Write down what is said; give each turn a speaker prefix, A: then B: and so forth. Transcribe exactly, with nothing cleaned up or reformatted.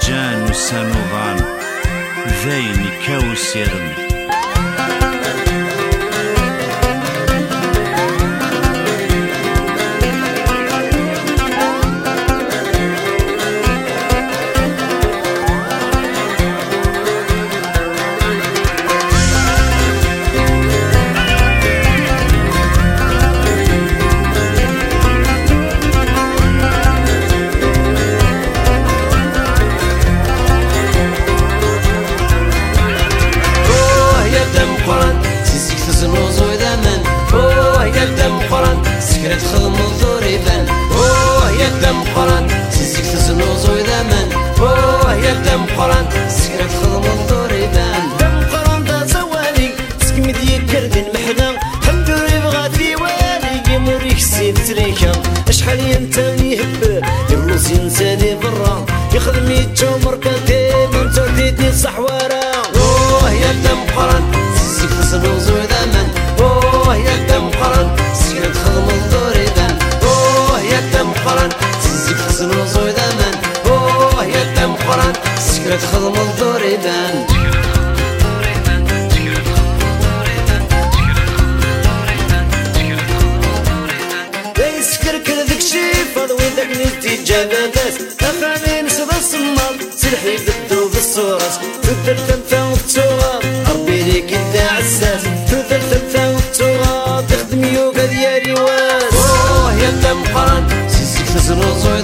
A: جان وسانوضان ذاين كاوس يرمي.
B: سكرت خدم الضريبان اوه يا الدم قران تزيك تزنوز ويدامن اوه يا الدم قران سكرت خدم الضريبان دم قران دا زوالي تسكمد يكرد المحنا حمد يبغى في والي يموريك سيد تريكا اشحال ينتاني يهب يبلوس ينساني برا يخدم يتجو مركاتي من ترديدني صحوارا اوه يا الدم قران تزيك تزنوز ويدامن اوه يا الدم قران سكرت خدم الضريبان اوه يا الدم قران تزيك تزنوز ويدامن اوه يا الدم قران سكرت خدم الضريبان يسكر كذاك شي فضوي ذاك نتي جابابات اخاني نسد الصمال سلحي بدو بالصوراس تدر تنفع وفتوغا ربي ليك انت عساس تدر تنفع وفتوغا تخدم يوكا ديالي واس اوه يا الدم قران تزيك تزنوز